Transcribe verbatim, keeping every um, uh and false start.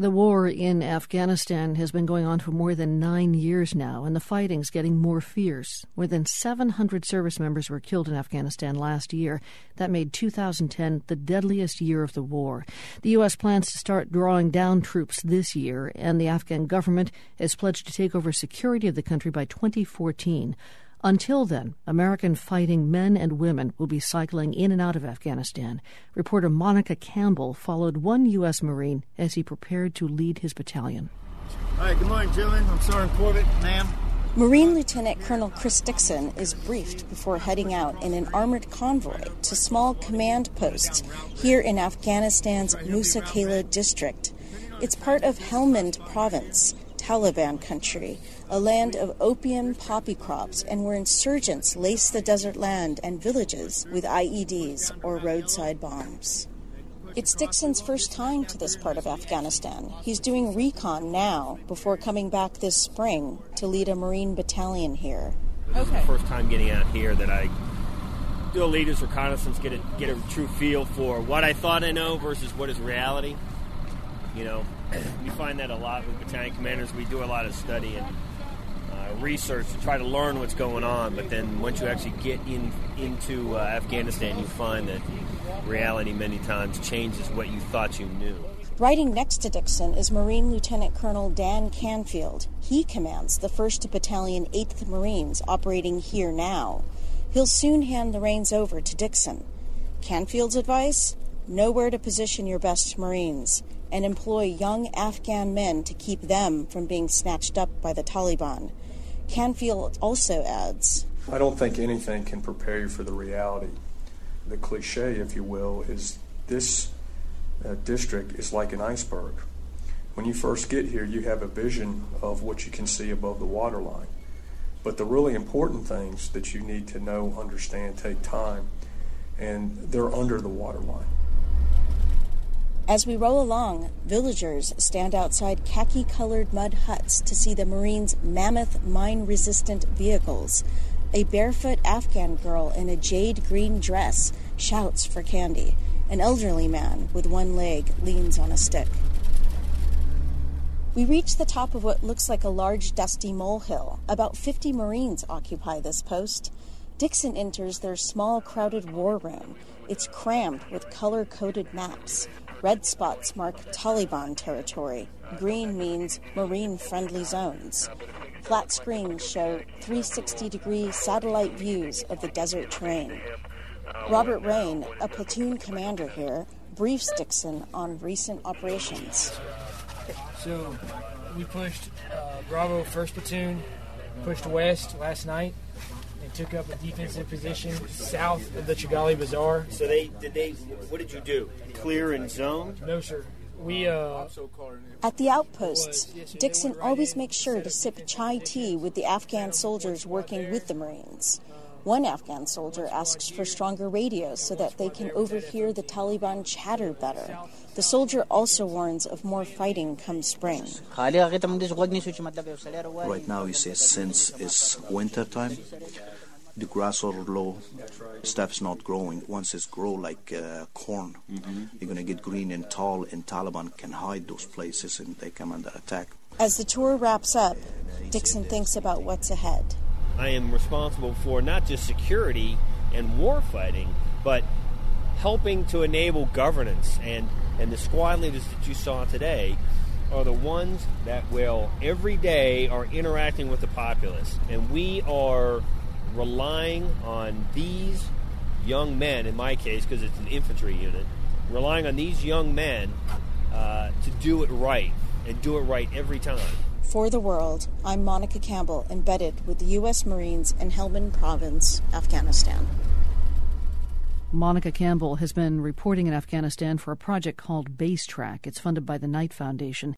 The war in Afghanistan has been going on for more than nine years now, and the fighting's getting more fierce. More than seven hundred service members were killed in Afghanistan last year. That made two thousand ten the deadliest year of the war. The U S plans to start drawing down troops this year, and the Afghan government has pledged to take over security of the country by twenty fourteen. Until then, American fighting men and women will be cycling in and out of Afghanistan. Reporter Monica Campbell followed one U S Marine as he prepared to lead his battalion. All right, good morning, gentlemen. I'm Sergeant Corbett, ma'am. Marine Lieutenant Colonel Chris Dixon is briefed before heading out in an armored convoy to small command posts here in Afghanistan's Musa Qala district. It's part of Helmand province, Taliban country, a land of opium poppy crops and where insurgents lace the desert land and villages with I E Ds or roadside bombs. It's Dixon's first time to this part of Afghanistan. He's doing recon now before coming back this spring to lead a Marine battalion here. This is the first time getting out here that I do a leader's reconnaissance, get a, get a true feel for what I thought I know versus what is reality. You know, we find that a lot with battalion commanders. We do a lot of study and uh, research to try to learn what's going on, but then once you actually get in into uh, Afghanistan, you find that reality many times changes what you thought you knew. Riding next to Dixon is Marine Lieutenant Colonel Dan Canfield. He commands the first Battalion, eighth Marines operating here now. He'll soon hand the reins over to Dixon. Canfield's advice? Know where to position your best Marines and employ young Afghan men to keep them from being snatched up by the Taliban. Canfield also adds, I don't think anything can prepare you for the reality. The cliche, if you will, is this uh, district is like an iceberg. When you first get here, you have a vision of what you can see above the waterline. But the really important things that you need to know, understand, take time, and they're under the waterline. As we roll along, villagers stand outside khaki-colored mud huts to see the Marines' mammoth mine-resistant vehicles. A barefoot Afghan girl in a jade-green dress shouts for candy. An elderly man with one leg leans on a stick. We reach the top of what looks like a large dusty molehill. About fifty Marines occupy this post. Dixon enters their small, crowded war room. It's crammed with color-coded maps. Red spots mark Taliban territory. Green means Marine-friendly zones. Flat screens show three hundred sixty degree satellite views of the desert terrain. Robert Rain, a platoon commander here, briefs Dixon on recent operations. So we pushed uh, Bravo first Platoon, pushed west last night, and took up a defensive position south of the Chigali Bazaar. So they did they? What did you do? Clear and zone? No, sir. We uh. At the outposts, Dixon always makes sure to sip chai tea with the Afghan soldiers working with the Marines. One Afghan soldier asks for stronger radios so that they can overhear the Taliban chatter better. The soldier also warns of more fighting come spring. Right now, you see, since it's winter time, the grass are low, stuff's not growing. Once it's grow like uh, corn, mm-hmm. You're going to get green and tall, and Taliban can hide those places and they come under attack. As the tour wraps up, Dixon thinks about what's ahead. I am responsible for not just security and war fighting, but helping to enable governance. And, and the squad leaders that you saw today are the ones that will every day are interacting with the populace. And we are relying on these young men, in my case, because it's an infantry unit, relying on these young men uh, to do it right, and do it right every time. For the World, I'm Monica Campbell, embedded with the U S Marines in Helmand Province, Afghanistan. Monica Campbell has been reporting in Afghanistan for a project called Base Track. It's funded by the Knight Foundation.